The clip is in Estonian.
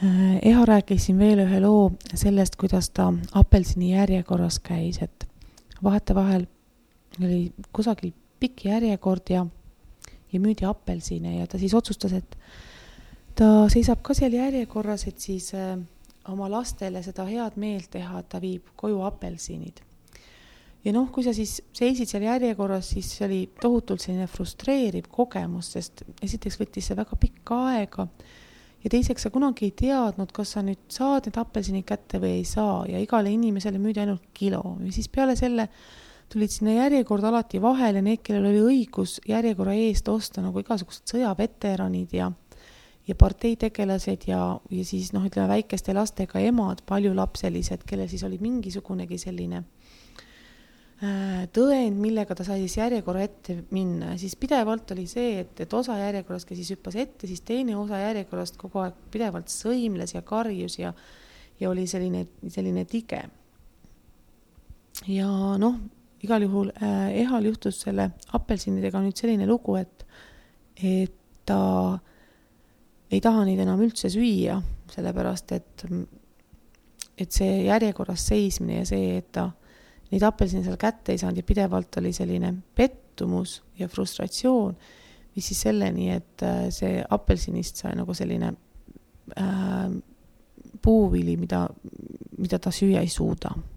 Eha rääkis siin veel ühe loo sellest, kuidas ta apelsini järjekorras käis, et vahetevahel oli kusagil pikk järjekord ja müüdi apelsine ja ta siis otsustas, et ta seisab ka seal järjekorras, et siis oma lastele seda head meelt teha, et ta viib koju apelsinid. Ja kui sa siis seisid seal järjekorras, siis see oli tohutult selline frustreeriv kogemus, sest esiteks võttis see väga pikka aega ja teiseks sa kunagi ei teadnud, kas sa nüüd saad need apelsinid kätte või ei saa ja igale inimesele müüdi ainult kilo. Ja siis peale selle tulid sinna järjekord alati vahele need, kellel oli õigus järjekorra eest osta nagu igasugused sõjaveteranid ja parteitegelased ja siis ütleme väikeste lastega emad, paljulapselised, kellel siis oli mingisugunegi selline tõend, millega ta sai siis järjekorra ette minna. Ja siis pidevalt oli see, et osa järjekorrast, kes siis hüppas ette, siis teine osa järjekorrast kogu aeg pidevalt sõimles ja karjus ja oli selline tige. Ja igal juhul Ehal juhtus selle apelsinidega nüüd selline lugu, et ta ei taha neid enam üldse süüa, sellepärast, et see järjekorras seismine ja see, et ta neid apelsini seal kätte ei saanud ja pidevalt oli selline pettumus ja frustratsioon, mis siis selleni, et see apelsinist sai nagu selline puuvili, mida ta süüa ei suuda.